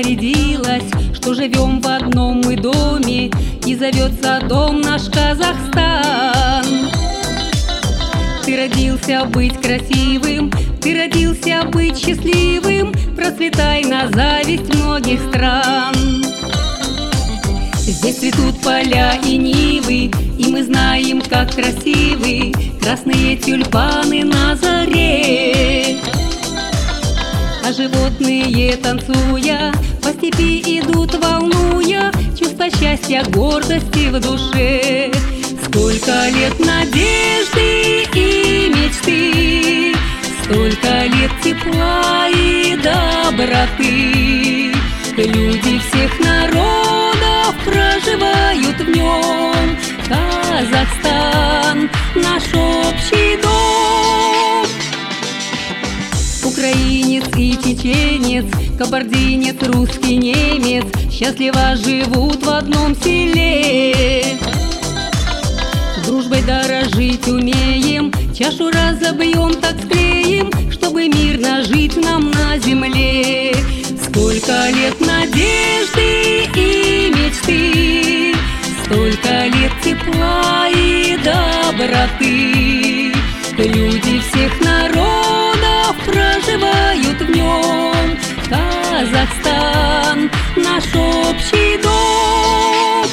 распорядилась, что живем в одном мы доме, и зовется дом наш Казахстан. Ты родился быть красивым, ты родился быть счастливым, процветай на зависть многих стран. Здесь цветут поля и нивы, и мы знаем, как красивы красные тюльпаны на заре. А животные, танцуя, по степи идут, волнуя чувство счастья, гордости в душе. Сколько лет надежды и мечты, столько лет тепла и доброты. Люди всех народов проживают в нем. Казахстан — наш общий дом. Украинец и чеченец, кабардинец, русский, немец счастливо живут в одном селе. Дружбой дорожить умеем, чашу разобьем, так склеим, чтобы мирно жить нам на земле. Сколько лет надежды и мечты, столько лет тепла и доброты. Люди всех народов проживают в нем. Казахстан — наш общий дом.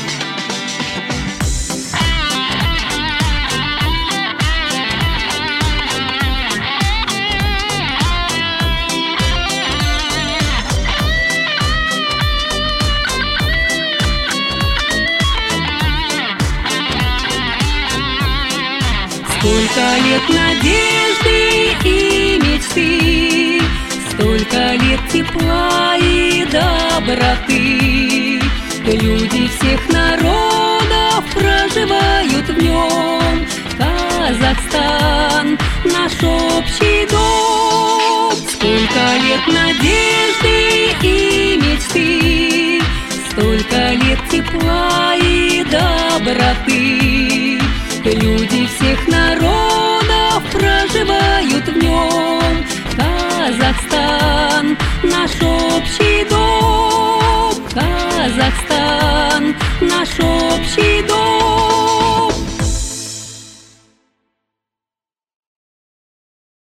Сколько лет надежды и мечты, столько лет тепла и доброты. Люди всех народов проживают в нем. Казахстан — наш общий дом. Сколько лет надежды и мечты, столько лет тепла и доброты. Люди всех народов проживают в нем. Казахстан — наш общий дом. Казахстан — наш общий